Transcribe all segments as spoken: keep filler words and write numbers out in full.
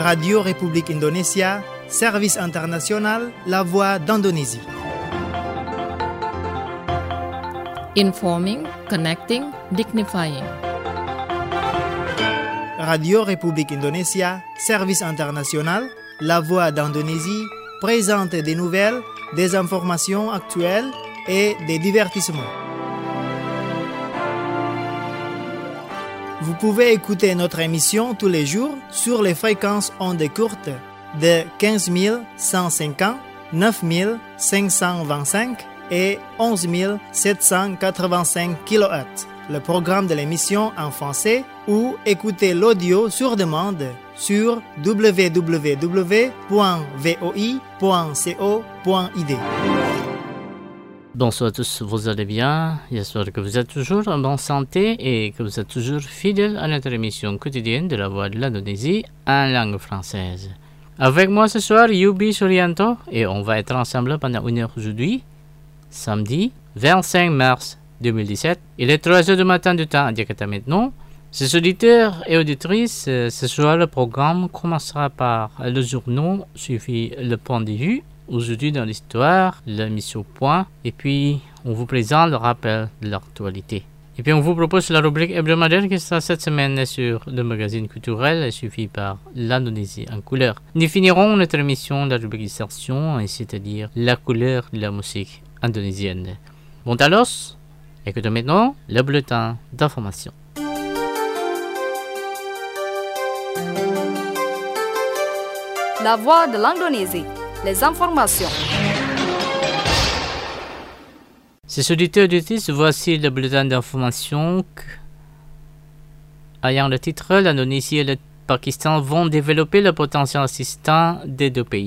Radio République Indonésia, service international, la voix d'Indonésie. Informing, connecting, dignifying. Radio République Indonésia, service international, la voix d'Indonésie, présente des nouvelles, des informations actuelles et des divertissements. Vous pouvez écouter notre émission tous les jours sur les fréquences ondes courtes de quinze mille cent cinquante, neuf mille cinq cent vingt-cinq et onze mille sept cent quatre-vingt-cinq kilohertz. Le programme de l'émission en français ou écouter l'audio sur demande sur w w w point v o i point co point i d. Bonsoir à tous, vous allez bien? J'espère que vous êtes toujours en bonne santé et que vous êtes toujours fidèles à notre émission quotidienne de la Voix de l'Indonésie en langue française. Avec moi ce soir, Yubi Suryanto, et on va être ensemble pendant une heure aujourd'hui, samedi vingt-cinq mars deux mille dix-sept. Il est trois heures du matin du temps à Jakarta maintenant. Chers auditeurs et auditrices, ce soir le programme commencera par le journal suivi le point de vue. Aujourd'hui dans l'histoire, la mise au point, et puis on vous présente le rappel de l'actualité. Et puis on vous propose la rubrique hebdomadaire qui sera cette semaine sur le magazine culturel suivi par l'Indonésie en couleur. Nous finirons notre émission de la rubrique dissertation, c'est-à-dire la couleur de la musique indonésienne. Bon alors, écoutons maintenant le bulletin d'information. La voix de l'Indonésie. Les informations. Ces auditeurs auditrices, voici le bulletin d'information ayant le titre « L'Indonésie et le Pakistan vont développer le potentiel assistant des deux pays ».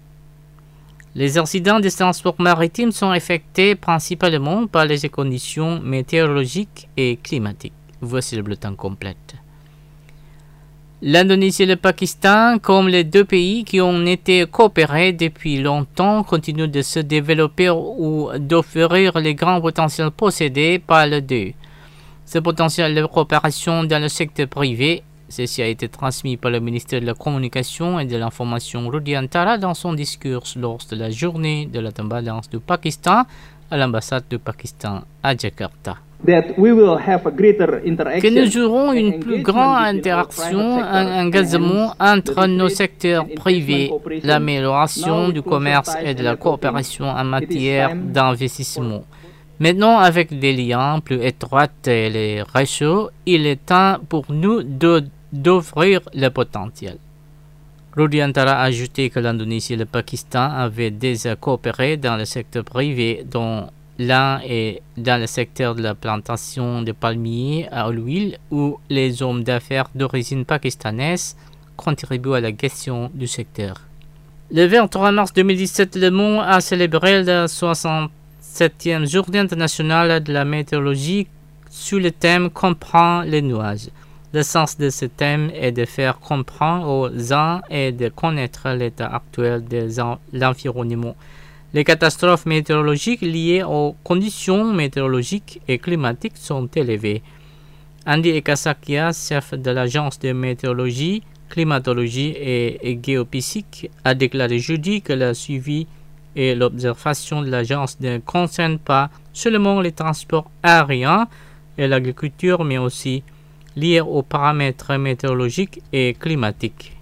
Les accidents des transports maritimes sont affectés principalement par les conditions météorologiques et climatiques. Voici le bulletin complet. L'Indonésie et le Pakistan, comme les deux pays qui ont été coopérés depuis longtemps, continuent de se développer ou d'offrir les grands potentiels possédés par les deux. Ce potentiel de coopération dans le secteur privé, ceci a été transmis par le ministère de la Communication et de l'Information Rudi Antara dans son discours lors de la journée de la transparence du Pakistan à l'ambassade du Pakistan à Jakarta. That we will have a greater interaction, que nous aurons une plus grande interaction, un engagement entre nos secteurs privés, l'amélioration du commerce et de la coopération en matière d'investissement. Maintenant, avec des liens plus étroits et les réseaux, il est temps pour nous de, d'offrir le potentiel. Rudi Antara a ajouté que l'Indonésie et le Pakistan avaient déjà coopéré dans le secteur privé, dont l'un est dans le secteur de la plantation de palmiers à l'huile, où les hommes d'affaires d'origine pakistanaise contribuent à la gestion du secteur. Le vingt-trois mars deux mille dix-sept, le monde a célébré la soixante-septième journée internationale de la météorologie sous le thème « Comprendre les nuages ». Le sens de ce thème est de faire comprendre aux uns et de connaître l'état actuel de l'environnement. Les catastrophes météorologiques liées aux conditions météorologiques et climatiques sont élevées. Andy Ekasakia, chef de l'agence de météorologie, climatologie et géophysique, a déclaré jeudi que le suivi et l'observation de l'agence ne concernent pas seulement les transports aériens et l'agriculture, mais aussi liés aux paramètres météorologiques et climatiques.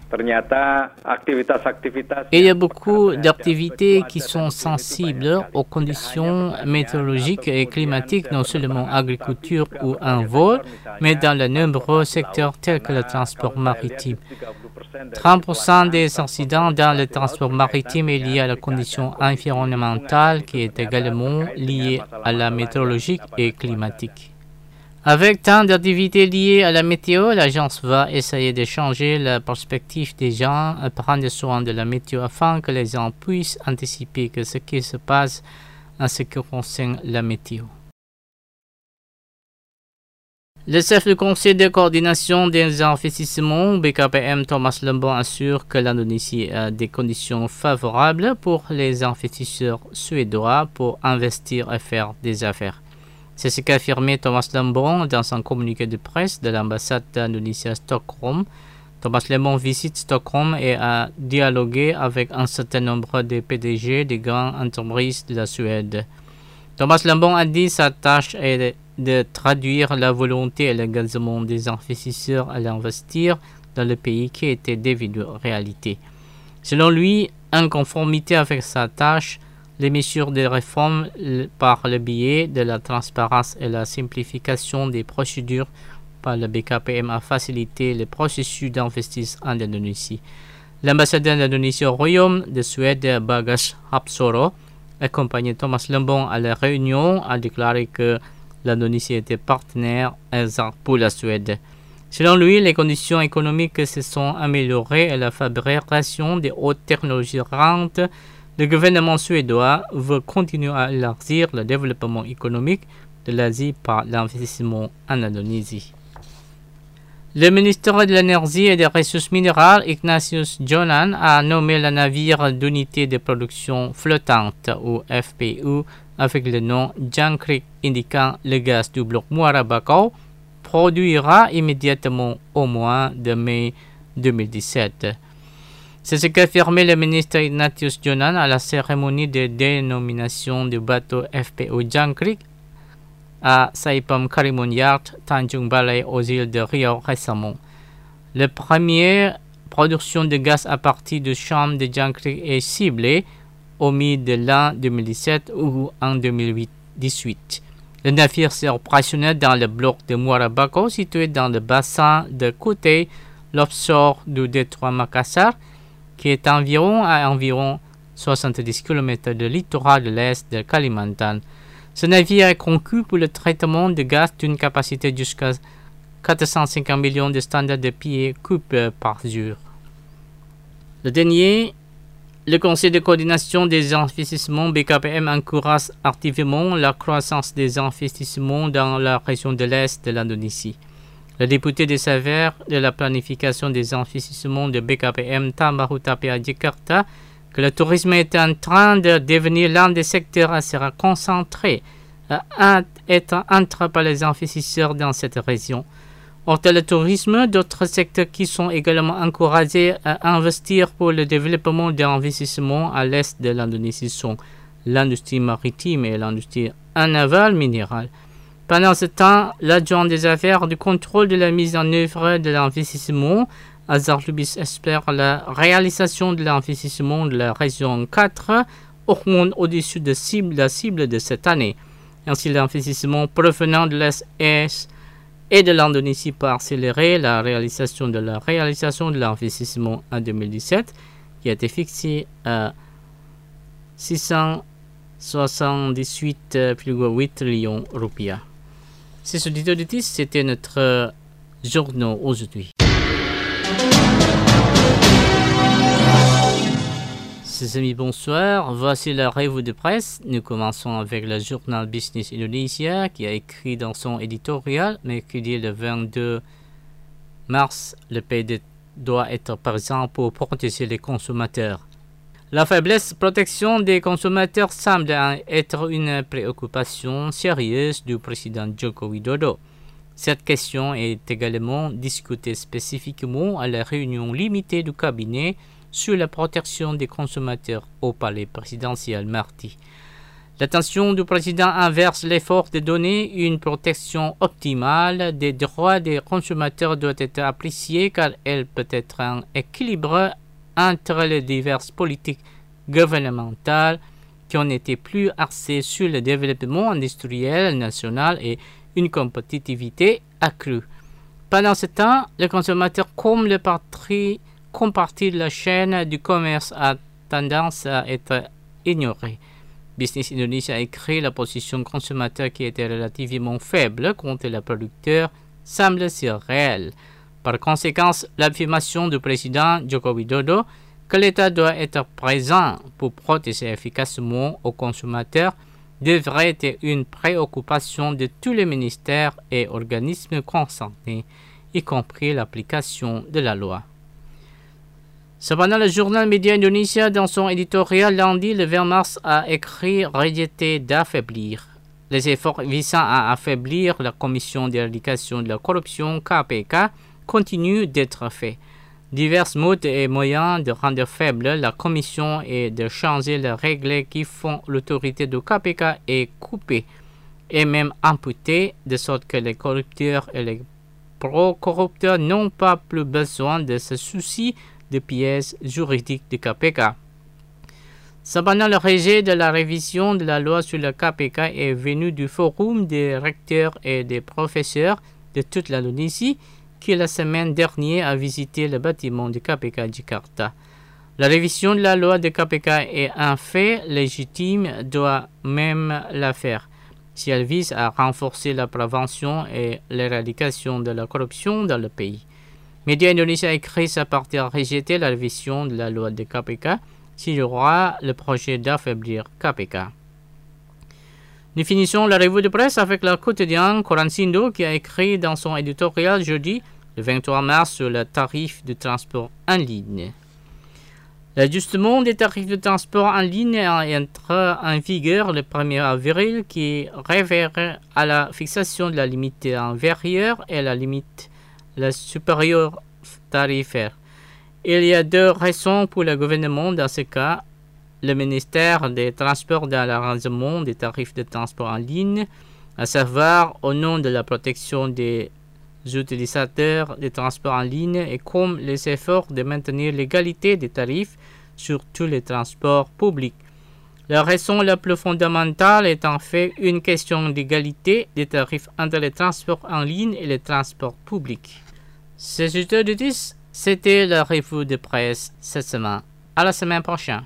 Il y a beaucoup d'activités qui sont sensibles aux conditions météorologiques et climatiques, non seulement en agriculture ou en vol, mais dans de nombreux secteurs tels que le transport maritime. trente pour cent des accidents dans le transport maritime est lié à la condition environnementale qui est également liée à la météorologie et climatique. Avec tant d'activités liées à la météo, l'agence va essayer de changer la perspective des gens à prendre soin de la météo afin que les gens puissent anticiper ce qui se passe en ce qui concerne la météo. Le chef du conseil de coordination des investissements, B K P M Thomas Lembong, assure que l'Indonésie a des conditions favorables pour les investisseurs suédois pour investir et faire des affaires. C'est ce qu'a affirmé Thomas Lembong dans un communiqué de presse de l'ambassade d'Indonésie à Stockholm Thomas Lembong visite Stockholm et a dialogué avec un certain nombre de P D G des grandes entreprises de la Suède. Thomas Lembong a dit sa tâche est de traduire la volonté et l'engagement des investisseurs à l'investir dans le pays qui était devenu réalité. Selon lui, en conformité avec sa tâche, les mesures de réforme par le biais de la transparence et la simplification des procédures par le B K P M a facilité le processus d'investissement en Indonésie. L'ambassadeur d'Indonésie au Royaume de Suède, Bagas Hapsoro, accompagné Thomas Lembong à la réunion, a déclaré que l'Indonésie était partenaire exact pour la Suède. Selon lui, les conditions économiques se sont améliorées et la fabrication de hautes technologies rentre. Le gouvernement suédois veut continuer à élargir le développement économique de l'Asie par l'investissement en Indonésie. Le ministre de l'Énergie et des Ressources minérales, Ignatius Jonan, a nommé le navire d'unité de production flottante, ou F P U, avec le nom Jangkrik, indiquant le gaz du bloc Muara Bakau, produira immédiatement au mois de mai deux mille dix-sept. C'est ce qu'a affirmé le ministre Ignatius Jonan à la cérémonie de dénomination du bateau F P U Jangkrik à Saipem Karimun Yard, Tanjung Balai, aux îles de Riau récemment. La première production de gaz à partir de champs de Jangkrik est ciblée au milieu de l'an deux mille dix-sept ou en deux mille dix-huit. Le navire est opérationnel dans le bloc de Muara Bakau, situé dans le bassin de Kutei, l'offshore du détroit Makassar, qui est environ à environ soixante-dix kilomètres de littoral de l'est de Kalimantan. Ce navire est conçu pour le traitement de gaz d'une capacité jusqu'à quatre cent cinquante millions de standards de pieds cubes par jour. Le dernier, le Conseil de coordination des investissements B K P M encourage activement la croissance des investissements dans la région de l'Est de l'Indonésie. Le député de Sévère de la planification des investissements de B K P M Tambahu Tapia Jakarta que le tourisme est en train de devenir l'un des secteurs à se concentrer à être entré par les investisseurs dans cette région. Hors le tourisme, d'autres secteurs qui sont également encouragés à investir pour le développement d'investissements à l'est de l'Indonésie sont l'industrie maritime et l'industrie navale minérale. Pendant ce temps, l'adjoint des affaires du contrôle de la mise en œuvre de l'investissement, Azhar Lubis, espère la réalisation de l'investissement de la région quatre augmente au-dessus de cible, la cible de cette année. Ainsi, l'investissement provenant de l'Est et de l'Indonésie peut accélérer la réalisation de la réalisation de l'investissement en deux mille dix-sept, qui a été fixé à six cent soixante-dix-huit virgule huit trillions rupiah. C'est ce titre de titre, c'était notre journal aujourd'hui. Ses amis, bonsoir. Voici la revue de presse. Nous commençons avec le journal Business Indonesia qui a écrit dans son éditorial mercredi le vingt-deux mars, le P D doit être présent pour protéger les consommateurs. La faiblesse protection des consommateurs semble être une préoccupation sérieuse du président Joko Widodo. Cette question est également discutée spécifiquement à la réunion limitée du cabinet sur la protection des consommateurs au palais présidentiel mardi. L'attention du président inverse l'effort de donner une protection optimale des droits des consommateurs doit être appréciée car elle peut être un équilibre entre les diverses politiques gouvernementales qui ont été plus axées sur le développement industriel national et une compétitivité accrue. Pendant ce temps, le consommateur comme le parti comme partie de la chaîne du commerce a tendance à être ignorée. Business Indonesia a écrit la position consommateur qui était relativement faible contre les producteurs semble surréelle. Par conséquent, l'affirmation du président Joko Widodo que l'État doit être présent pour protéger efficacement aux consommateurs devrait être une préoccupation de tous les ministères et organismes concernés, y compris l'application de la loi. Cependant, le journal Média Indonesia, dans son éditorial lundi le vingt mars, a écrit rejeter d'affaiblir. Les efforts visant à affaiblir la Commission d'éradication de la corruption K P K continuent d'être faits. Divers modes et moyens de rendre faible la commission et de changer les règles qui font l'autorité du K P K est coupée et même amputée, de sorte que les corrupteurs et les pro-corrupteurs n'ont pas plus besoin de se soucier des pièces juridiques du K P K. Cependant, le rejet de la révision de la loi sur le K P K est venu du Forum des recteurs et des professeurs de toute l'Indonésie qui, la semaine dernière, a visité le bâtiment du K P K à Jakarta. La révision de la loi du K P K est un fait légitime, doit même la faire, si elle vise à renforcer la prévention et l'éradication de la corruption dans le pays. Média Indonesia écrit sa partie à rejeter la révision de la loi du K P K s'il y aura le projet d'affaiblir K P K. Nous finissons la revue de presse avec le quotidien Koran-Sindo qui a écrit dans son éditorial jeudi le vingt-trois mars sur le tarif de transport en ligne. L'ajustement des tarifs de transport en ligne entre en vigueur le premier avril qui réfère à la fixation de la limite inférieure et la limite la supérieure tarifaire. Il y a deux raisons pour le gouvernement dans ce cas. Le ministère des Transports dans l'arrangement des tarifs de transport en ligne, à savoir au nom de la protection des utilisateurs des transports en ligne et comme les efforts de maintenir l'égalité des tarifs sur tous les transports publics. La raison la plus fondamentale est en fait une question d'égalité des tarifs entre les transports en ligne et les transports publics. C'est C'était la revue de presse cette semaine. À la semaine prochaine.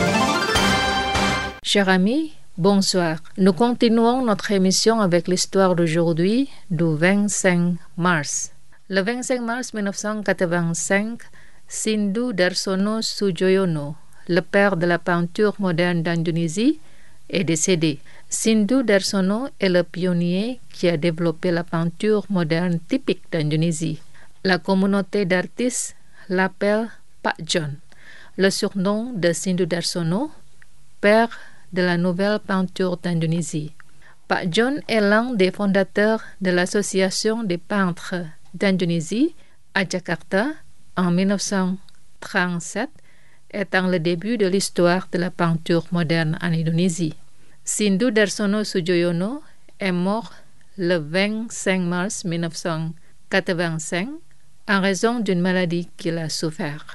Chers amis, bonsoir. Nous continuons notre émission avec l'histoire d'aujourd'hui du vingt-cinq mars. Le vingt-cinq mars mille neuf cent quatre-vingt-cinq, Sindu Darsono Sujoyono, le père de la peinture moderne d'Indonésie, est décédé. Sindu Darsono est le pionnier qui a développé la peinture moderne typique d'Indonésie. La communauté d'artistes l'appelle Pak John. Le surnom de Sindu Darsono, père de la nouvelle peinture d'Indonésie. Pak John est l'un des fondateurs de l'Association des peintres d'Indonésie à Jakarta en mille neuf cent trente-sept, étant le début de l'histoire de la peinture moderne en Indonésie. Sindu Darsono Sujoyono est mort le vingt-cinq mars mille neuf cent quatre-vingt-cinq en raison d'une maladie qu'il a souffert.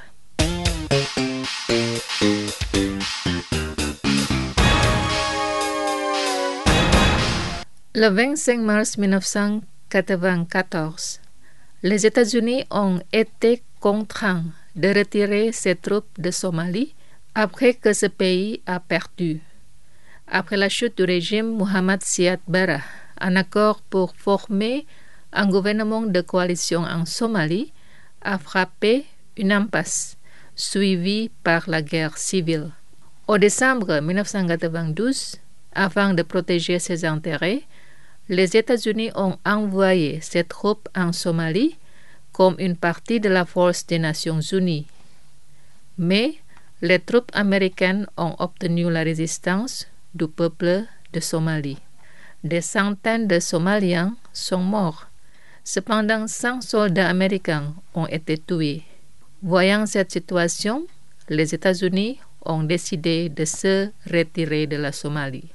Le vingt-cinq mars mille neuf cent quatre-vingt-quatorze, les États-Unis ont été contraints de retirer ses troupes de Somalie après que ce pays a perdu. Après la chute du régime Muhammad Siad Barre, un accord pour former un gouvernement de coalition en Somalie a frappé une impasse, suivie par la guerre civile. Au décembre mille neuf cent quatre-vingt-douze, afin de protéger ses intérêts, les États-Unis ont envoyé ses troupes en Somalie comme une partie de la force des Nations Unies. Mais les troupes américaines ont obtenu la résistance du peuple de Somalie. Des centaines de Somaliens sont morts. Cependant, cent soldats américains ont été tués. Voyant cette situation, les États-Unis ont décidé de se retirer de la Somalie.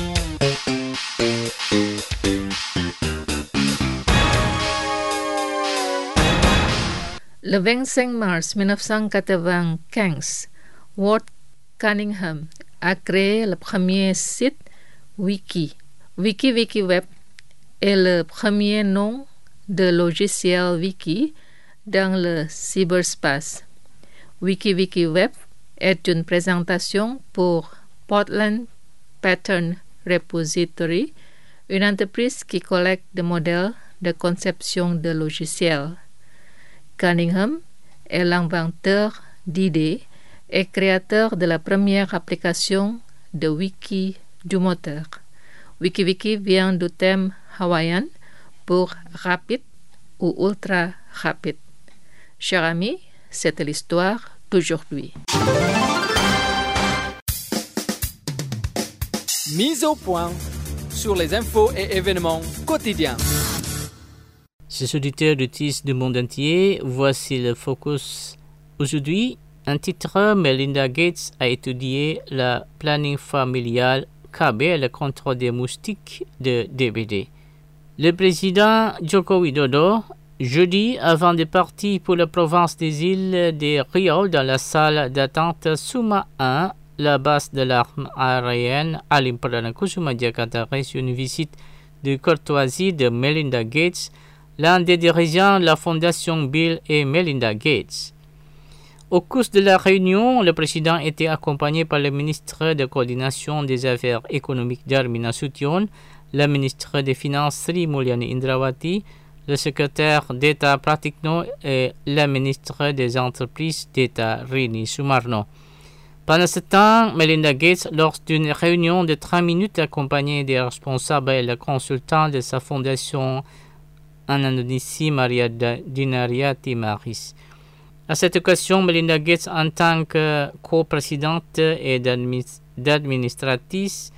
Le vingt-cinq mars mille neuf cent quatre-vingt-quinze, Ward Cunningham a créé le premier site Wiki. WikiWikiWeb est le premier nom de logiciel Wiki dans le cyberspace. WikiWikiWeb est une présentation pour Portland Pattern Repository, une entreprise qui collecte des modèles de conception de logiciels. Cunningham est l'inventeur d'idées et créateur de la première application de wiki du moteur. WikiWiki vient du thème hawaïen pour rapide ou ultra rapide. Chers amis, c'était l'histoire d'aujourd'hui. Mise au point sur les infos et événements quotidiens. Chers auditeurs du T I S du monde entier, voici le focus Aujourd'hui, un titre, Melinda Gates a étudié le planning familial K B, le contrôle des moustiques de D B D. Le président Joko Widodo, jeudi, avant de partir pour la province des îles de Rio dans la salle d'attente Suma un, la base de l'arme aérienne Halim Perdana Kusuma Jakarta reçut une visite de courtoisie de Melinda Gates, l'un des dirigeants de la fondation Bill et Melinda Gates. Au cours de la réunion, le président était accompagné par le ministre de coordination des affaires économiques Darmin Nasution, le ministre des Finances Sri Mulyani Indrawati, le secrétaire d'État Pratikno et le ministre des Entreprises d'État Rini Sumarno. Pendant ce temps, Melinda Gates, lors d'une réunion de trente minutes accompagnée des responsables et le consultant de sa fondation en Indonésie, Maria Dinariati Maris. À cette occasion, Melinda Gates, en tant que coprésidente et d'administratrice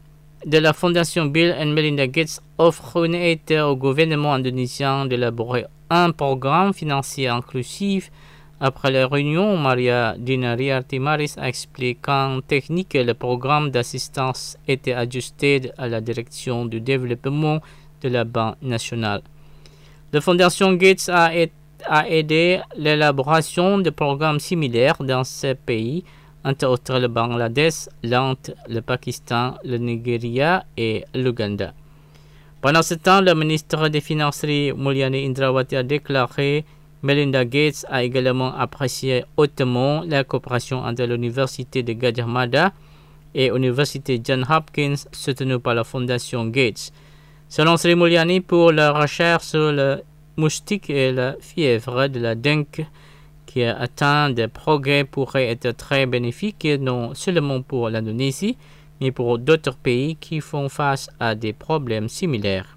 de la fondation Bill and Melinda Gates, offre une aide au gouvernement indonésien d'élaborer un programme financier inclusif. Après la réunion, Maria Dinariati Maris a expliqué en technique que le programme d'assistance était ajusté à la direction du développement de la Banque nationale. La fondation Gates a été a aidé l'élaboration de programmes similaires dans ces pays, entre autres le Bangladesh, l'Inde, le Pakistan, le Nigeria et l'Ouganda. Pendant ce temps, le ministre des Finances Mulyani Indrawati a déclaré Melinda Gates a également apprécié hautement la coopération entre l'Université de Gadjah Mada et l'Université Johns Hopkins soutenue par la fondation Gates. Selon Sri Mulyani, pour la recherche sur le moustique et la fièvre de la dengue qui a atteint des progrès pourrait être très bénéfique non seulement pour l'Indonésie, mais pour d'autres pays qui font face à des problèmes similaires.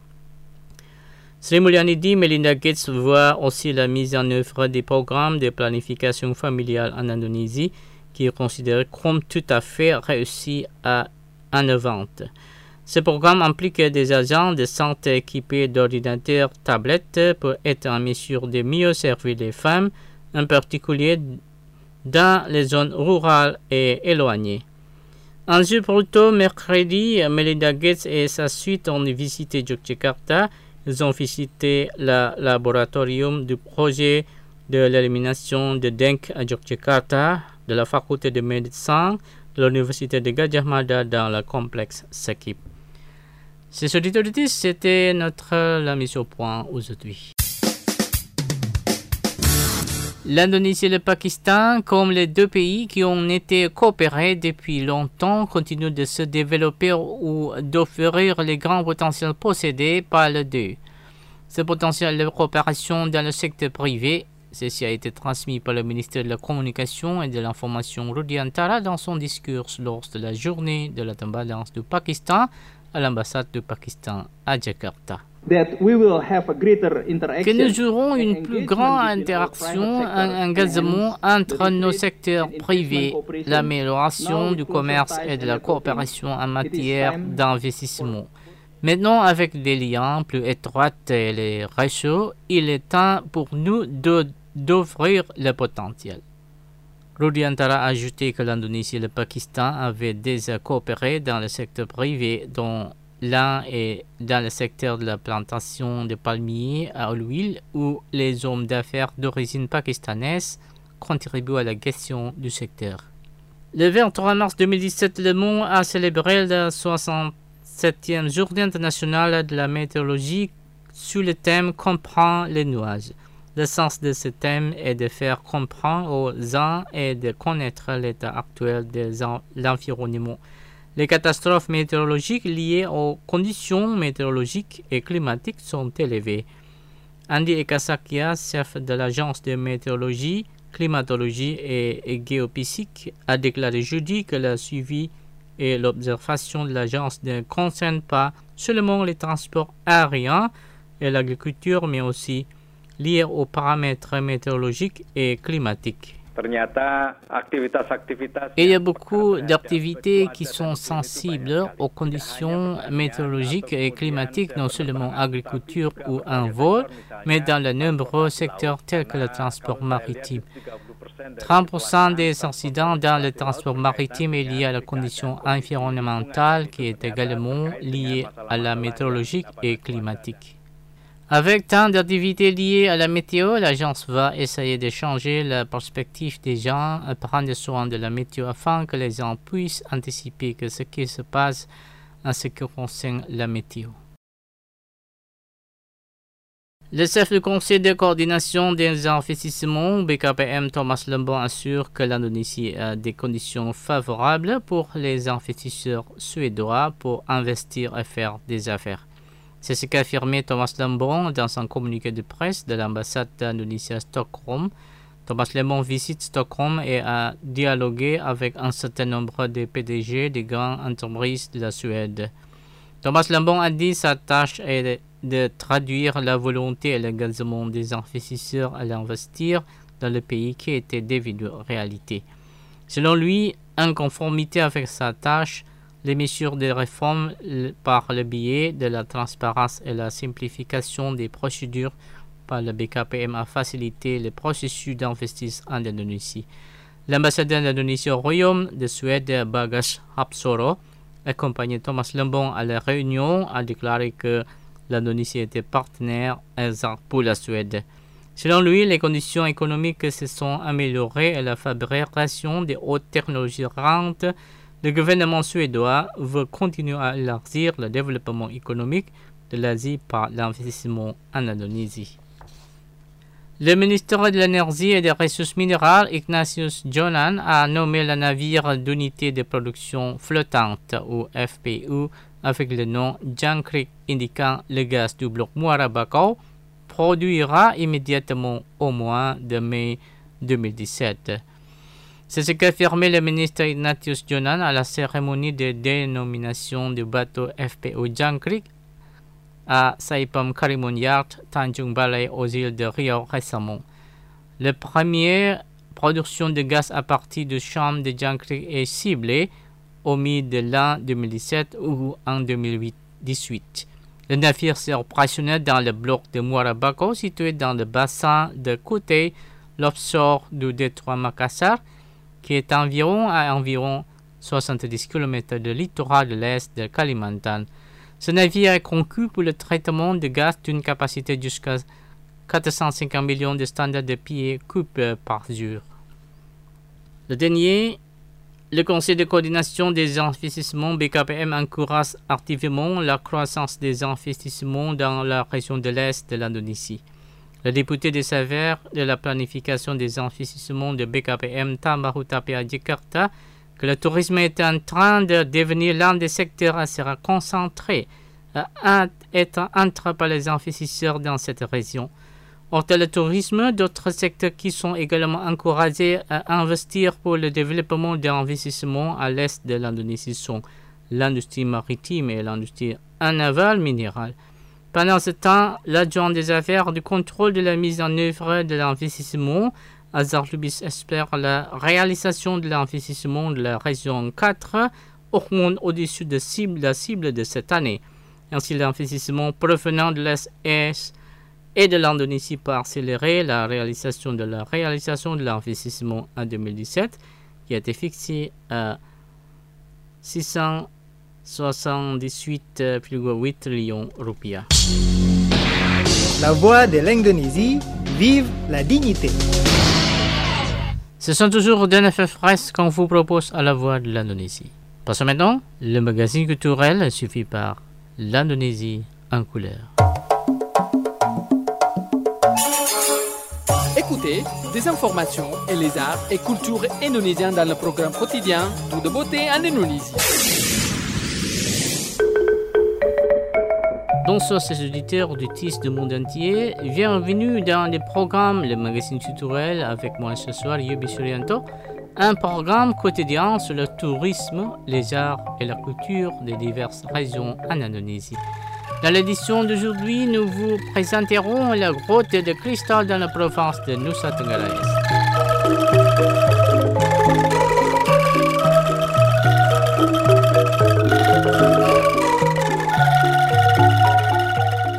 Sri Mulyani dit Melinda Gates voit aussi la mise en œuvre des programmes de planification familiale en Indonésie qui est considéré comme tout à fait réussi à innovant. Ce programme implique des agents de santé équipés d'ordinateurs tablettes pour être en mesure de mieux servir les femmes, en particulier dans les zones rurales et éloignées. Un jour plus tôt, mercredi, Melinda Gates et sa suite ont visité Yogyakarta. Ils ont visité le laboratorium du projet de l'élimination de dengue à Yogyakarta, de la faculté de médecine de l'université de Gadjah Mada dans le complexe Sakib. Ces auditeurs, c'était notre la mise au point aujourd'hui. L'Indonésie et le Pakistan, comme les deux pays qui ont été coopérés depuis longtemps, continuent de se développer ou d'offrir les grands potentiels possédés par les deux. Ce potentiel de coopération dans le secteur privé, ceci a été transmis par le ministère de la Communication et de l'Information Rudiantara dans son discours lors de la journée de la Tambadance du Pakistan à l'ambassade du Pakistan à Jakarta. That we will have a greater interaction, que nous aurons une plus grande interaction, un engagement entre nos secteurs privés, l'amélioration du commerce et de la coopération en matière d'investissement. Maintenant, avec des liens plus étroits et les réseaux, il est temps pour nous de, d'offrir le potentiel. Rudiantara a ajouté que l'Indonésie et le Pakistan avaient déjà coopéré dans le secteur privé, dont l'un est dans le secteur de la plantation de palmiers à l'huile, où les hommes d'affaires d'origine pakistanaise contribuent à la gestion du secteur. Le vingt-trois mars deux mille dix-sept, le monde a célébré la soixante-septième journée internationale de la météorologie sous le thème « Comprendre les nuages ». Le sens de ce thème est de faire comprendre aux uns et de connaître l'état actuel de l'environnement. Les catastrophes météorologiques liées aux conditions météorologiques et climatiques sont élevées. Andy Ekasakia, chef de l'agence de météorologie, climatologie et géophysique, a déclaré jeudi que le suivi et l'observation de l'agence ne concernent pas seulement les transports aériens et l'agriculture, mais aussi liés aux paramètres météorologiques et climatiques. Il y a beaucoup d'activités qui sont sensibles aux conditions météorologiques et climatiques, non seulement agriculture ou un vol, mais dans de nombreux secteurs tels que le transport maritime. trente pour cent des accidents dans le transport maritime est lié à la condition environnementale qui est également liée à la météorologie et climatique. Avec tant d'activités liées à la météo, l'agence va essayer de changer la perspective des gens à prendre soin de la météo afin que les gens puissent anticiper que ce qui se passe en ce qui concerne la météo. Le chef du conseil de coordination des investissements, B K P M Thomas Lembong, assure que l'Indonésie a des conditions favorables pour les investisseurs suédois pour investir et faire des affaires. C'est ce qu'a affirmé Thomas Lembong dans un communiqué de presse de l'ambassade d'Indonésie à Stockholm. Thomas Lembong visite Stockholm et a dialogué avec un certain nombre de P D G des grandes entreprises de la Suède. Thomas Lembong a dit que sa tâche est de traduire la volonté et l'engagement des investisseurs à l'investir dans le pays qui était devenu réalité. Selon lui, en conformité avec sa tâche, les mesures de réforme par le biais de la transparence et la simplification des procédures par le B K P M a facilité le processus d'investissement en Indonésie. L'ambassadeur d'Indonésie au Royaume de Suède, Bagas Hapsoro, accompagné Thomas Lembong à la réunion, a déclaré que l'Indonésie était partenaire exact pour la Suède. Selon lui, les conditions économiques se sont améliorées et la fabrication de hautes technologies rentre. Le gouvernement suédois veut continuer à élargir le développement économique de l'Asie par l'investissement en Indonésie. Le ministère de l'Énergie et des Ressources minérales, Ignatius Jonan, a nommé le navire d'unité de production flottante, ou F P U, avec le nom Jangkrik, indiquant le gaz du bloc Muara Bacau, produira immédiatement au mois de mai deux mille dix-sept. C'est ce qu'a affirmé le ministre Ignatius Jonan à la cérémonie de dénomination du bateau F P U Jangkrik à Saipem Karimun Yard, Tanjung Balai, aux îles de Riau récemment. La première production de gaz à partir du champ de Jangkrik est ciblée au milieu de l'an deux mille dix-sept ou en deux mille dix-huit. Le navire est opérationnel dans le bloc de Muara Bacau, situé dans le bassin de Kutei, l'offshore du détroit Makassar, qui est environ à environ soixante-dix kilomètres de littoral de l'est de Kalimantan. Ce navire est conçu pour le traitement de gaz d'une capacité jusqu'à quatre cent cinquante millions de standards de pieds cubes par jour. Le dernier, le Conseil de coordination des investissements B K P M encourage activement la croissance des investissements dans la région de l'Est de l'Indonésie. Le député des affaires de la planification des investissements de B K P M Tambahu Tapia Jakarta que le tourisme est en train de devenir l'un des secteurs à se concentrer à être entré par les investisseurs dans cette région. Hors le tourisme, d'autres secteurs qui sont également encouragés à investir pour le développement d'investissements à l'est de l'Indonésie sont l'industrie maritime et l'industrie navale minérale. Pendant ce temps, l'adjoint des affaires du contrôle de la mise en œuvre de l'investissement, Azhar Lubis, espère la réalisation de l'investissement de la région quatre augmente au-dessus de cible, la cible de cette année. Ainsi, l'investissement provenant de l'Est et de l'Indonésie peut accélérer la réalisation de la réalisation de l'investissement en deux mille dix-sept, qui a été fixé à six cent soixante-dix-huit virgule huit trillions rupiah. La voix de l'Indonésie, vive la dignité. Ce sont toujours D N F F Press qu'on vous propose à la voix de l'Indonésie. Passons maintenant le magazine culturel suivi par l'Indonésie en couleur. Écoutez des informations et les arts et cultures indonésiens dans le programme quotidien Tout de beauté en Indonésie. Bonsoir ces auditeurs auditrices du monde entier. Bienvenue dans le programme Le Magazine Culturel avec moi ce soir, Yubi Suryanto. Un programme quotidien sur le tourisme, les arts et la culture des diverses régions en Indonésie. Dans l'édition d'aujourd'hui, nous vous présenterons la grotte de cristal dans la province de Nusa Tenggara Est.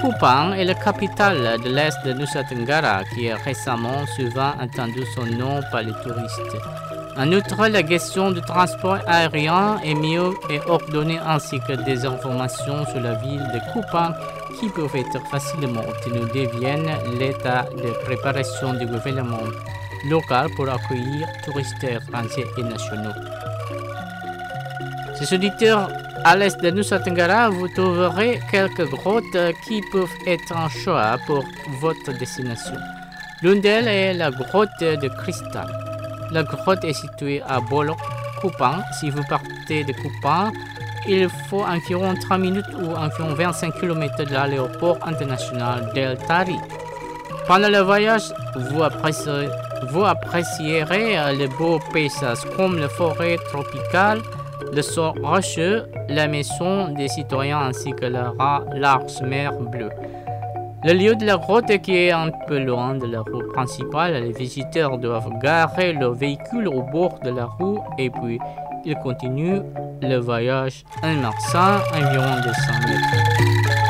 Kupang est la capitale de l'Est de Nusa Tenggara qui est récemment souvent entendu son nom par les touristes. En outre, la gestion du transport aérien est mieux et ordonnée ainsi que des informations sur la ville de Kupang qui peuvent être facilement obtenues deviennent l'état de préparation du gouvernement local pour accueillir touristes étrangers et nationaux. Ces auditeurs à l'est de Nusa Tenggara, vous trouverez quelques grottes qui peuvent être un choix pour votre destination. L'une d'elles est la grotte de Cristal. La grotte est située à Bolok, Kupang. Si vous partez de Kupang, il faut environ trois minutes ou environ vingt-cinq kilomètres de l'aéroport international d'El Tari. Pendant le voyage, vous apprécierez, vous apprécierez les beaux paysages comme la forêt tropicale, le sol rocheux, la maison des citoyens ainsi que la large mer bleue. Le lieu de la grotte qui est un peu loin de la route principale, les visiteurs doivent garer leur véhicule au bord de la rue et puis ils continuent le voyage en marchant environ deux cents mètres.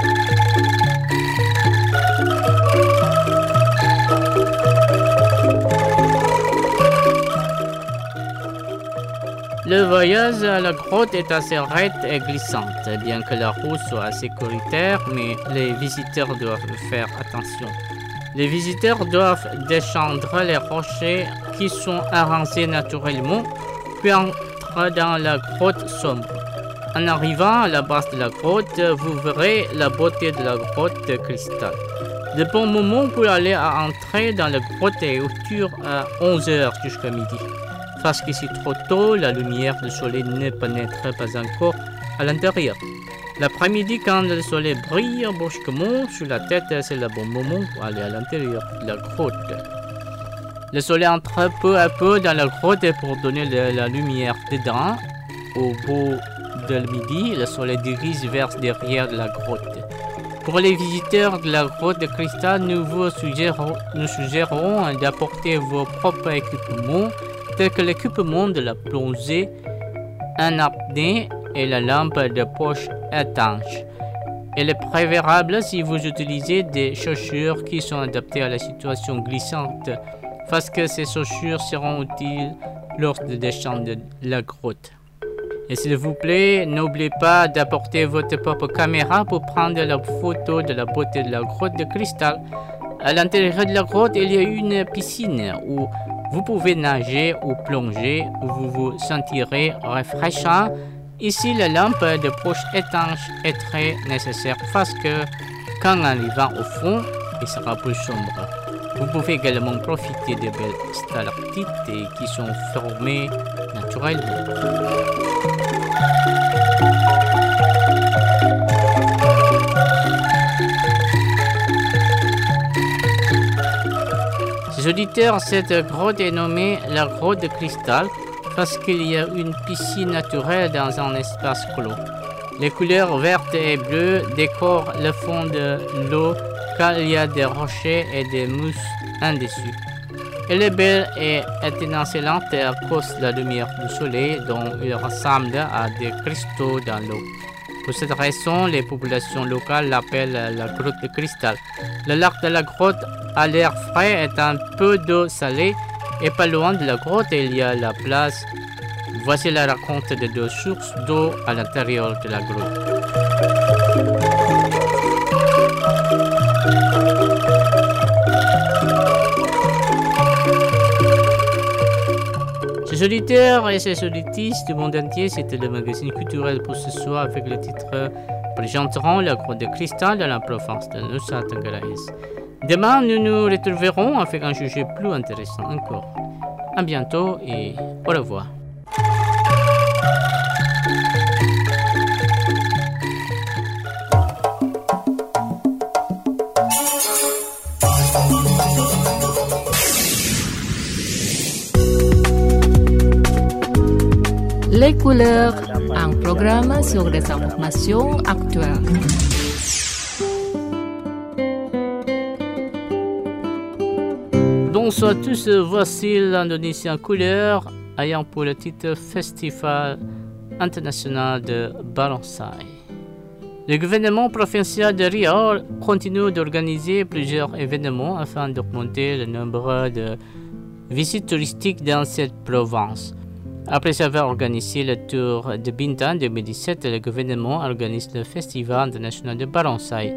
Le voyage à la grotte est assez raide et glissante, bien que la route soit sécuritaire, mais les visiteurs doivent faire attention. Les visiteurs doivent descendre les rochers qui sont arrangés naturellement, puis entrer dans la grotte sombre. En arrivant à la base de la grotte, vous verrez la beauté de la grotte de Cristal. Le bon moment pour aller à entrer dans la grotte est autour à onze heures jusqu'à midi. Parce que c'est trop tôt, la lumière du soleil ne pénètre pas encore à l'intérieur. L'après-midi, quand le soleil brille brusquement sur la tête, c'est le bon moment pour aller à l'intérieur de la grotte. Le soleil entre peu à peu dans la grotte pour donner de la lumière dedans. Au bout de midi, le soleil dirige vers derrière la grotte. Pour les visiteurs de la grotte de Cristal, nous vous suggérons, nous suggérons d'apporter vos propres équipements, tels que l'équipement de la plongée, un apnée et la lampe de poche étanche. Il est préférable si vous utilisez des chaussures qui sont adaptées à la situation glissante, parce que ces chaussures seront utiles lors de descente de la grotte. Et s'il vous plaît, n'oubliez pas d'apporter votre propre caméra pour prendre la photo de la beauté de la grotte de Cristal. À l'intérieur de la grotte, il y a une piscine où vous pouvez nager ou plonger, où vous vous sentirez rafraîchissant. Ici, la lampe de poche étanche est très nécessaire parce que quand arrivant au fond, il sera plus sombre. Vous pouvez également profiter des belles stalactites qui sont formées naturellement. Les auditeurs, cette grotte est nommée la grotte de Cristal parce qu'il y a une piscine naturelle dans un espace clos. Les couleurs vertes et bleues décorent le fond de l'eau car il y a des rochers et des mousses en dessus. Elle est belle et étincelante à cause de la lumière du soleil dont il ressemble à des cristaux dans l'eau. Pour cette raison, les populations locales l'appellent la grotte de Cristal. Le lac de la grotte à l'air frais est un peu d'eau salée et pas loin de la grotte il y a la place. Voici la raconte de deux sources d'eau à l'intérieur de la grotte. Chers auditeurs et chers auditrices du monde entier, c'était le magazine culturel pour ce soir avec le titre présenteront la grotte de Cristal dans la province de Nusa Tenggara. Demain, nous nous retrouverons avec un sujet plus intéressant encore. À bientôt et au revoir. Les couleurs, un programme sur des informations actuelles. Bonsoir à tous, voici l'Indonésien Couleur ayant pour le titre Festival international de Barongsai. Le gouvernement provincial de Riau continue d'organiser plusieurs événements afin d'augmenter le nombre de visites touristiques dans cette province. Après avoir organisé le Tour de Bintan en deux mille dix-sept, le gouvernement organise le Festival international de Barongsai.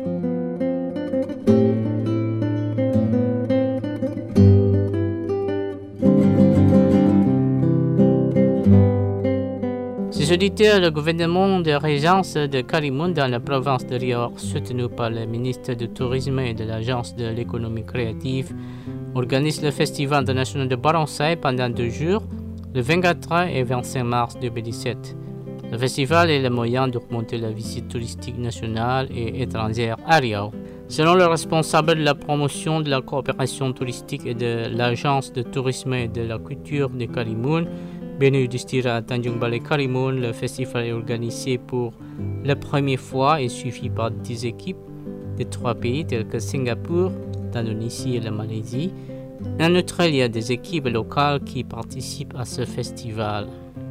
Ces auditeurs, le gouvernement de régence de Karimun dans la province de Riau, soutenu par le ministre du Tourisme et de l'Agence de l'économie créative, organise le Festival international de Barongsai pendant deux jours, le vingt-quatre et vingt-cinq mars deux mille dix-sept. Le festival est le moyen d'augmenter la visite touristique nationale et étrangère à Riau. Selon le responsable de la promotion de la coopération touristique et de l'Agence de tourisme et de la culture de Karimun, Beni Distira Tanjung Balai Karimun, le festival est organisé pour la première fois et suivi par dix équipes de trois pays tels que Singapour, l'Indonésie et la Malaisie. En outre, il y a des équipes locales qui participent à ce festival.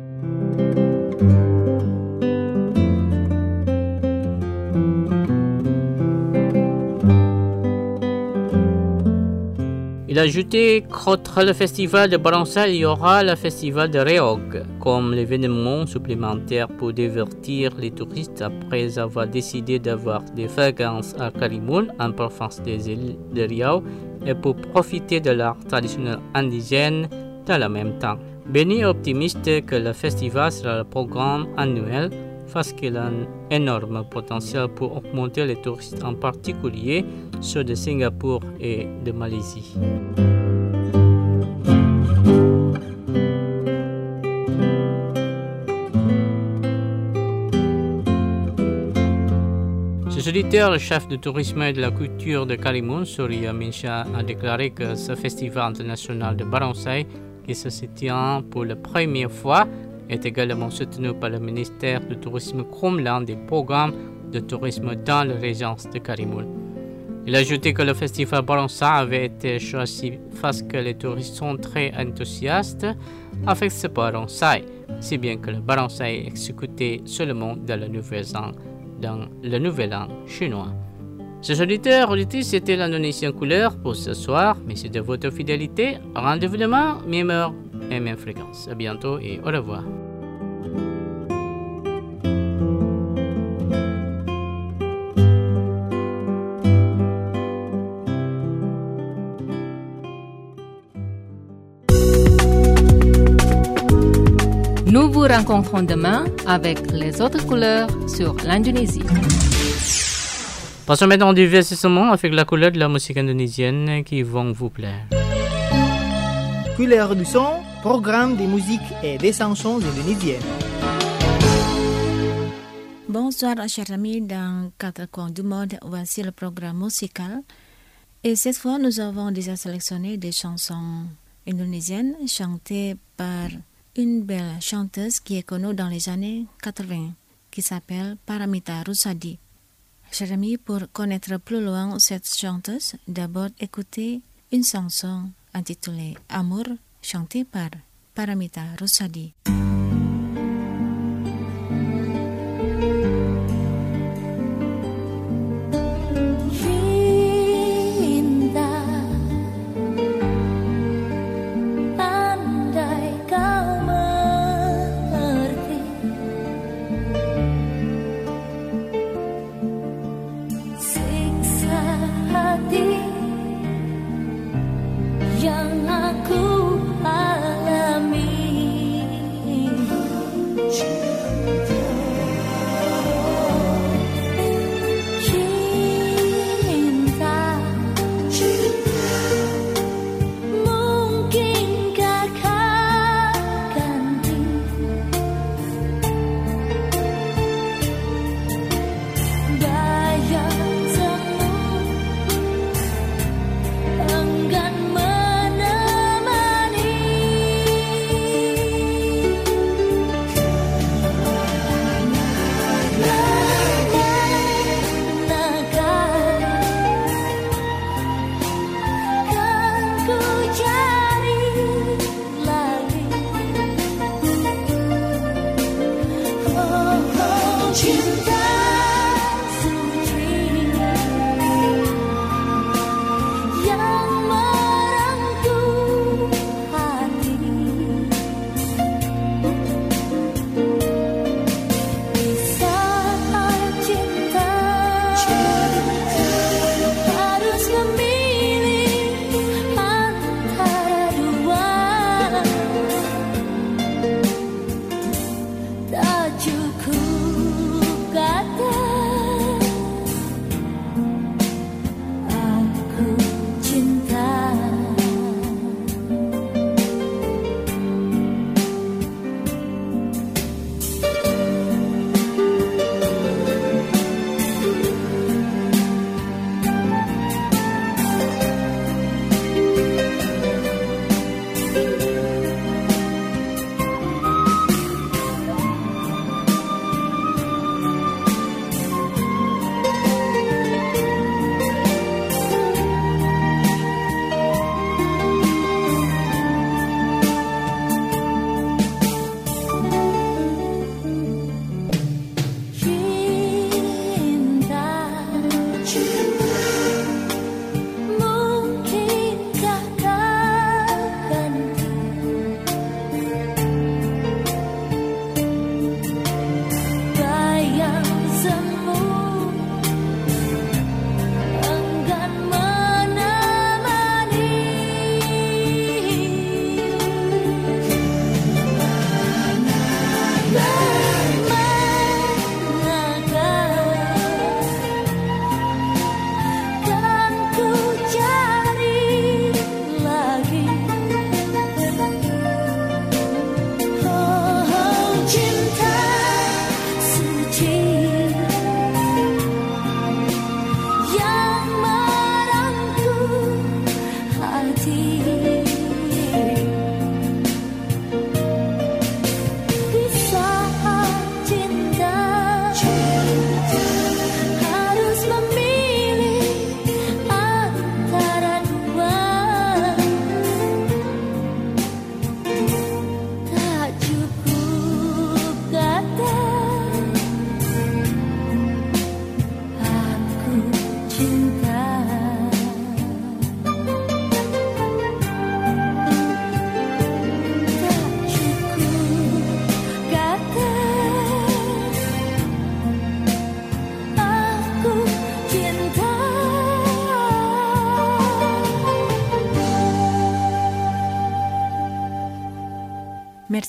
Il a ajouté qu'outre le festival de Barongsai, il y aura le festival de Rehog comme l'événement supplémentaire pour divertir les touristes après avoir décidé d'avoir des vacances à Karimun, en province des îles de Riau, et pour profiter de l'art traditionnel indigène dans le même temps. Beni est optimiste que le festival sera le programme annuel parce qu'il a un énorme potentiel pour augmenter les touristes, en particulier ceux de Singapour et de Malaisie. Ce solitaire, le chef de tourisme et de la culture de Karimun, Surya Minsha, a déclaré que ce festival international de Barongsai, qui se tient pour la première fois, est également soutenu par le ministère du Tourisme comme l'un des programmes de tourisme dans la région de Karimun. Il a ajouté que le festival Barongsai avait été choisi parce que les touristes sont très enthousiastes avec ce Barongsai, si bien que le Barongsai est exécuté seulement dans le nouvel an, dans le nouvel an chinois. Chers auditeurs, auditrices, c'était l'Indonésien couleur pour ce soir. Merci de votre fidélité. Rendez-vous demain, même heure et même fréquence. À bientôt et au revoir. Nous vous rencontrons demain avec les autres couleurs sur l'Indonésie. Passons maintenant au divertissement avec la couleur de la musique indonésienne qui vont vous plaire. Couleur du son, programme de musique et des chansons indonésiennes. Bonsoir chers amis, dans quatre coins du monde, voici le programme musical. Et cette fois, nous avons déjà sélectionné des chansons indonésiennes chantées par une belle chanteuse qui est connue dans les années quatre-vingts, qui s'appelle Paramita Rusady. Chers amis, pour connaître plus loin cette chanteuse, d'abord écoutez une chanson intitulée Amour, chantée par Paramita Rusady. Yang aku alami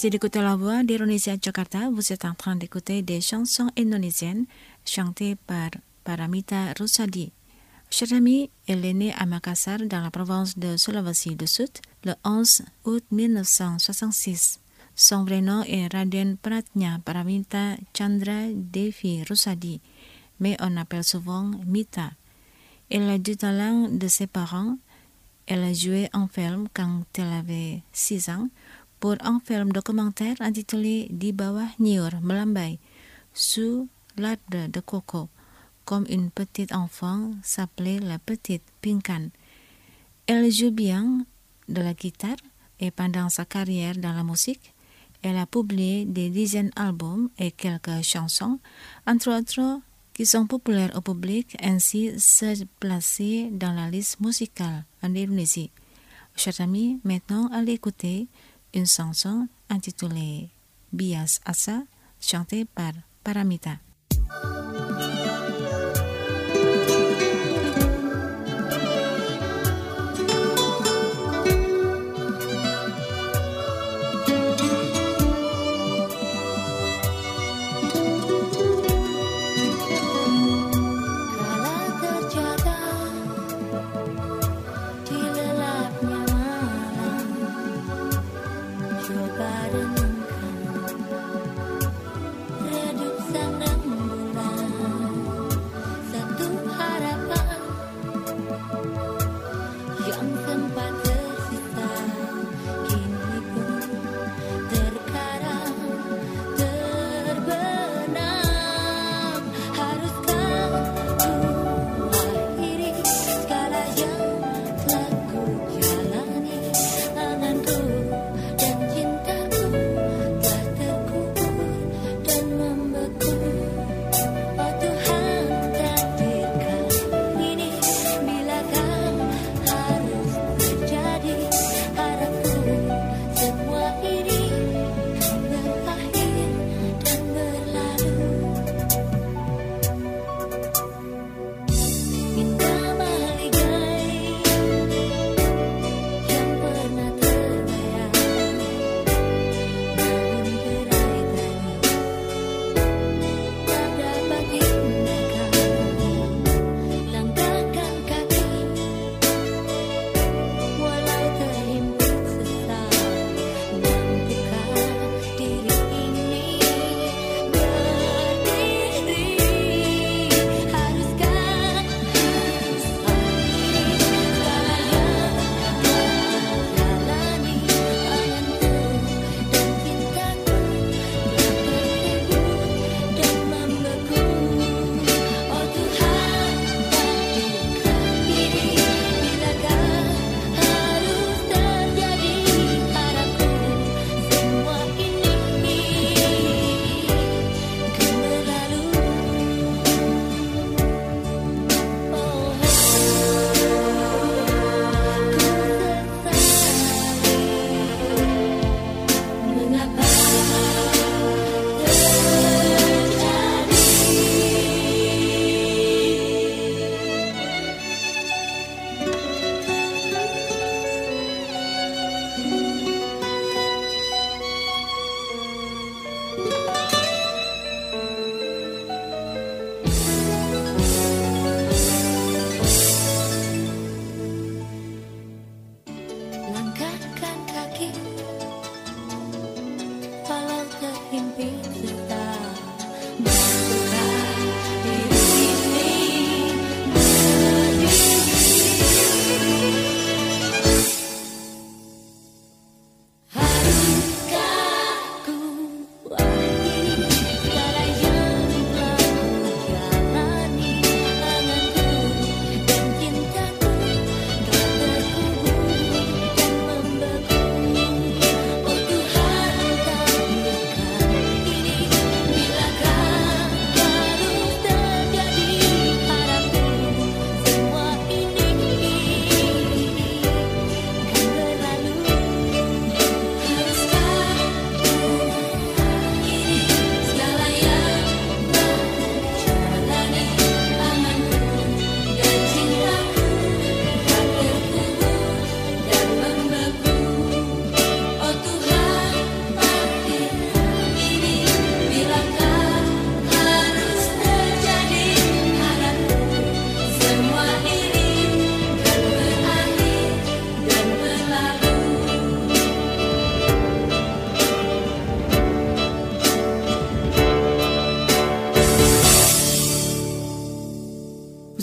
Merci d'écouter la voix d'Indonésia Jakarta. Vous êtes en train d'écouter des chansons indonésiennes chantées par Paramita Rusady. Cher ami, elle est née à Makassar dans la province de Sulawesi du Sud le onze août mille neuf cent soixante-six. Son vrai nom est Raden Pratnya Paramita Chandra Devi Rusady, mais on l'appelle souvent Mita. Elle a du talent de ses parents. Elle a joué en film quand elle avait six ans pour un film documentaire intitulé Di Bawah Nyiur Melambai, sous l'arbre de coco, comme une petite enfant s'appelait la petite Pinkan. Elle joue bien de la guitare et pendant sa carrière dans la musique, elle a publié des dizaines d'albums et quelques chansons, entre autres qui sont populaires au public, ainsi se placer dans la liste musicale en Indonésie. Chers amis, maintenant allez écouter une chanson intitulée Bias Asa, chantée par Paramita. Redup sang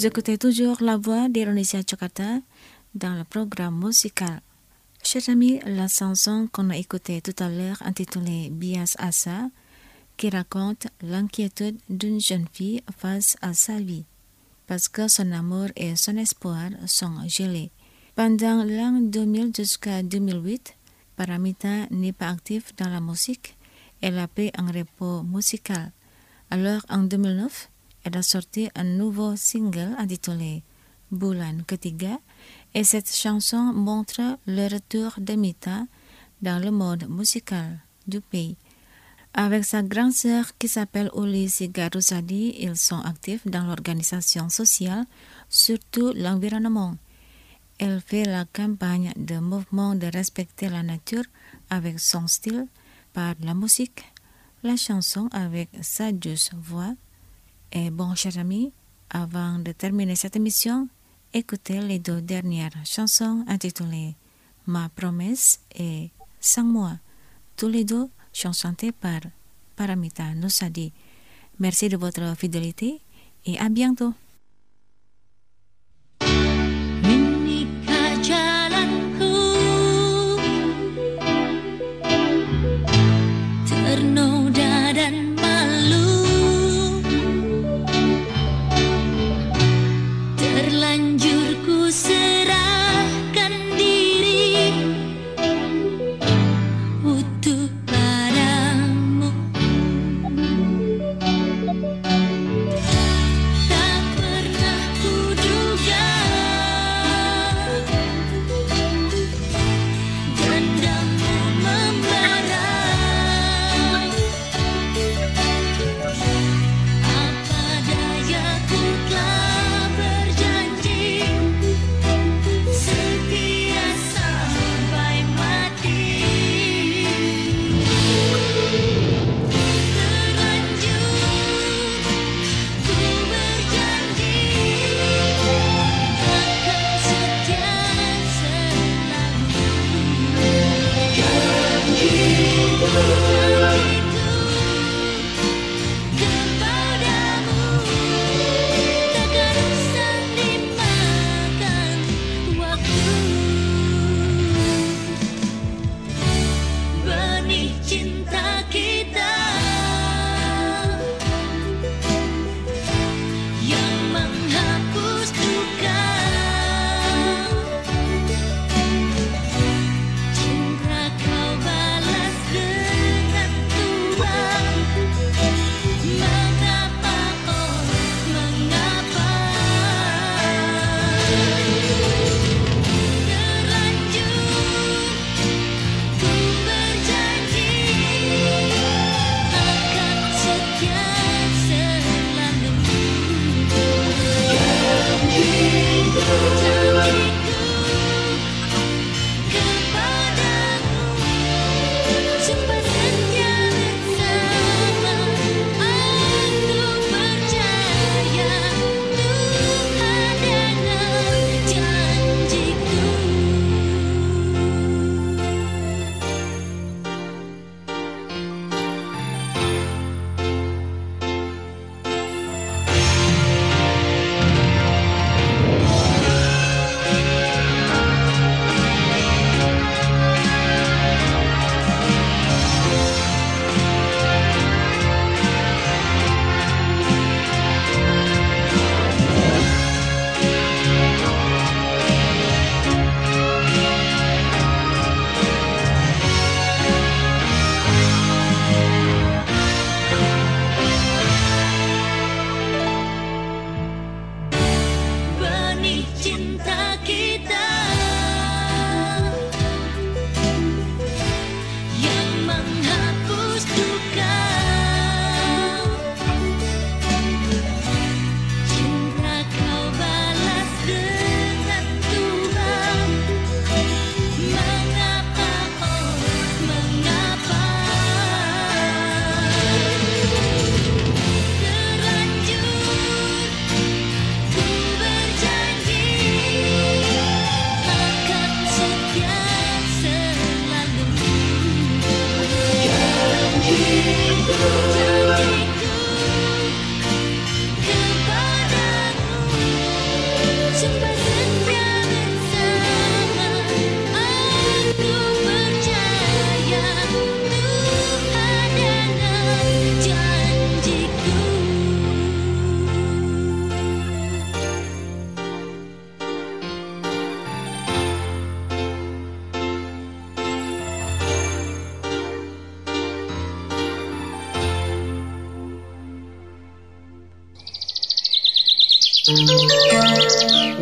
Vous écoutez toujours La Voix d'Indonesia Jakarta dans le programme musical. Chers amis, la chanson qu'on a écoutée tout à l'heure intitulée Bias Asa, qui raconte l'inquiétude d'une jeune fille face à sa vie, parce que son amour et son espoir sont gelés. Pendant l'an deux mille jusqu'à deux mille huit, Paramita n'est pas active dans la musique, elle a pris un repos musical. Alors en deux mille neuf, elle a sorti un nouveau single intitulé Bulan Ketiga, et cette chanson montre le retour de Mita dans le monde musical du pays. Avec sa grande sœur qui s'appelle Uli Sigarusadi, ils sont actifs dans l'organisation sociale, surtout l'environnement. Elle fait la campagne de mouvement de respecter la nature avec son style, par la musique, la chanson avec sa douce voix. Et bon, chers amis, avant de terminer cette émission, écoutez les deux dernières chansons intitulées Ma promesse et Sang Moi. Tous les deux sont chantés par Paramita Nusadi. Merci de votre fidélité et à bientôt. Janji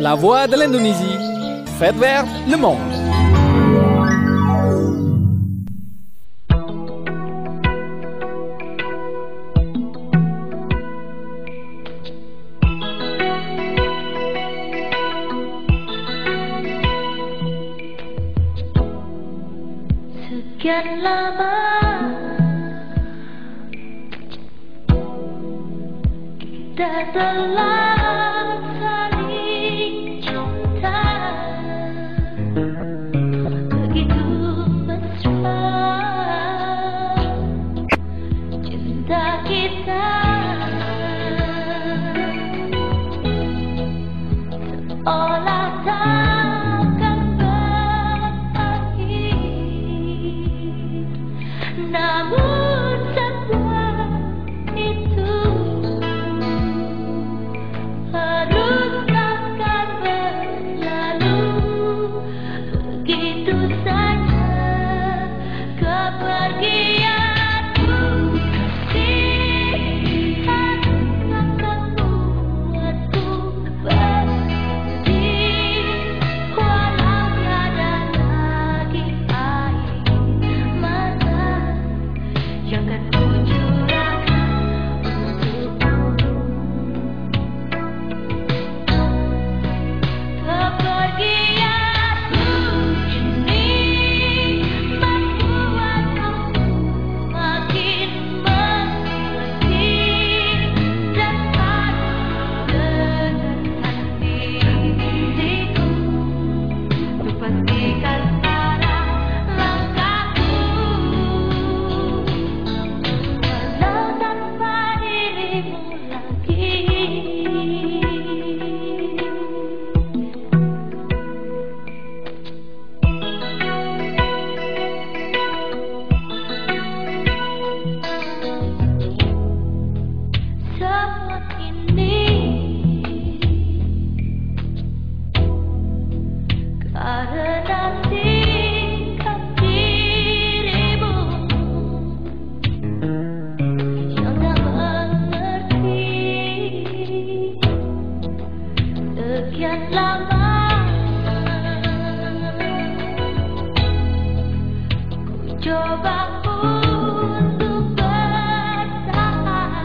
La Voix de l'Indonésie. Faites vers le monde. Sekian lama kita telah saling cinta, begitu mesra cinta kita, seolah takkan berakhir. Namun semua itu haruskah kan berlalu begitu saja. Kepergianmu lihat akan membuatku bersedih, walau tiada lagi air mata yang kan ku curahkan untukmu. Kepergianmu ini membuat aku makin mengerti dan harus dengarkan diriku untuk pastikan arah langkahku, walau tanpa dirimu lagi. Semua ini karena sikap dirimu yang tak mengerti. Sekian lama ku coba untuk bertahan,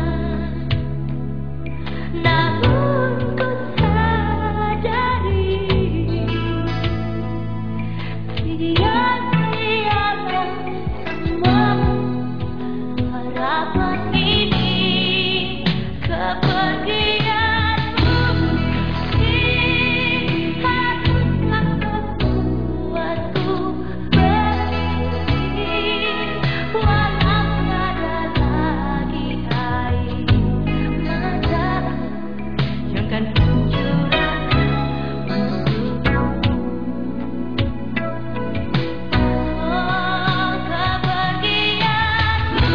namun ku sadari sia-sialah semua harapan ini. Kepergianmu haruslah membuatku bersedih, walau tiada lagi air mata yang kan ku curahkan untukmu. Oh, kepergianmu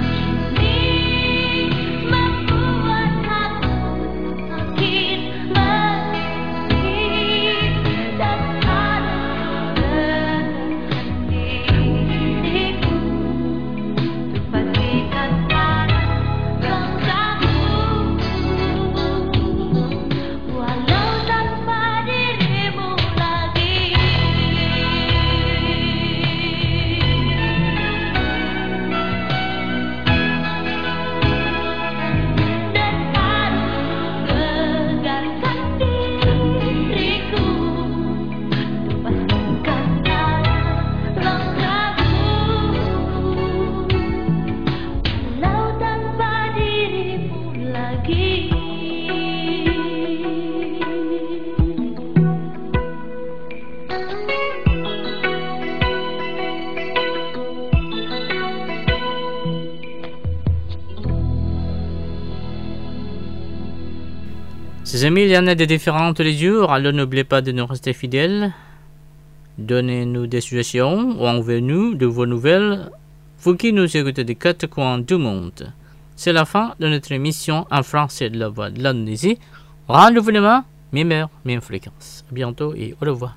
ini membuat aku makin mengerti dan harus dengarkan diriku untuk pastikan arah langkahku, walau tanpa dirimu lagi. Dan harus dengarkan diriku untuk pastikan arah langkahku, walau tanpa dirimu lagi. Ses amis, il y en a des différents tous les jours, alors n'oubliez pas de nous rester fidèles. Donnez-nous des suggestions ou envoyez-nous de vos nouvelles, vous qui nous écoutez des quatre coins du monde. C'est la fin de notre émission en français de la Voix de l'Indonésie. Rendez-vous demain, même heure, même fréquence. À bientôt et au revoir.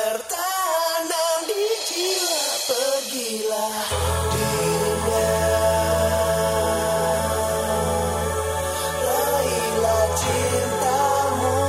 tertanam di jiwa. Pergilah Dinda, raihlah cintamu.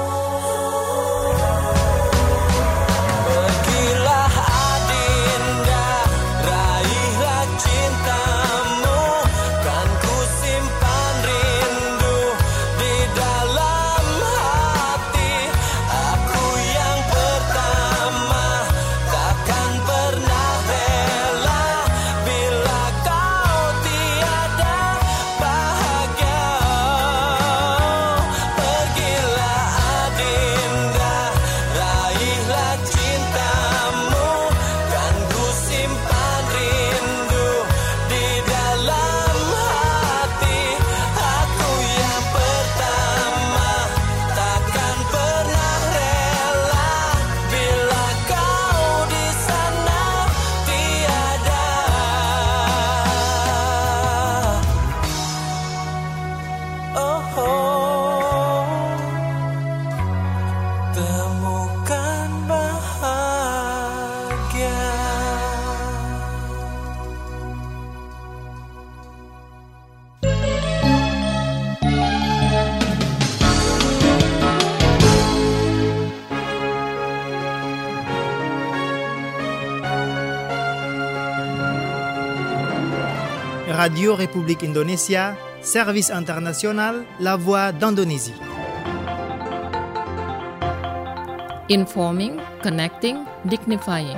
Pergilah Adinda, raihlah cintamu. Kan ku simpan rindu di dalam hati. Aku yang pertama takkan pernah rela bila kau tiada bahagia. Pergilah Adinda, raihlah cintamu. Kan ku simpan rindu di dalam hati. Aku yang pertama takkan pernah rela bila kau di sana tiada. Oh, oh. Temukan bahagia. Radio République Indonésia, service international, la voix d'Indonésie. Informing, connecting, dignifying.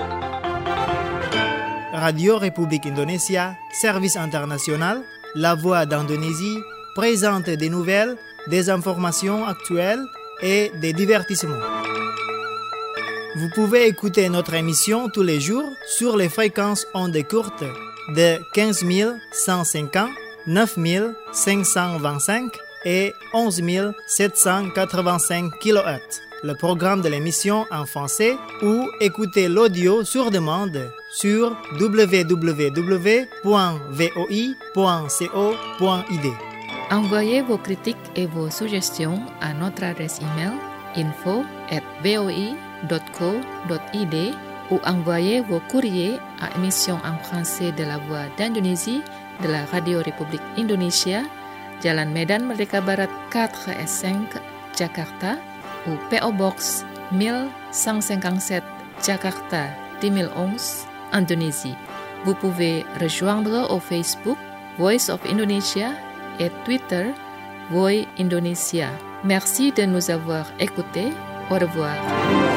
Radio République Indonésia, service international, la voix d'Indonésie, présente des nouvelles, des informations actuelles et des divertissements. Vous pouvez écouter notre émission tous les jours sur les fréquences ondes courtes de quinze mille cent cinquante, neuf mille cinq cent vingt-cinq et onze mille sept cent quatre-vingt-cinq kilohertz. Le programme de l'émission en français ou écoutez l'audio sur demande sur w w w point v o i point co point i d. Envoyez vos critiques et vos suggestions à notre adresse email info at voi dot co dot i d ou envoyez vos courriers à émission en français de la Voix d'Indonésie de la Radio République Indonésia, Jalan Medan Merdeka Barat quatre S cinq, Jakarta, ou P O Box mille cent cinquante-sept, Jakarta dix mille onze, Indonésie. Vous pouvez rejoindre au Facebook Voice of Indonesia et Twitter Voi Indonesia. Merci de nous avoir écoutés. Au revoir.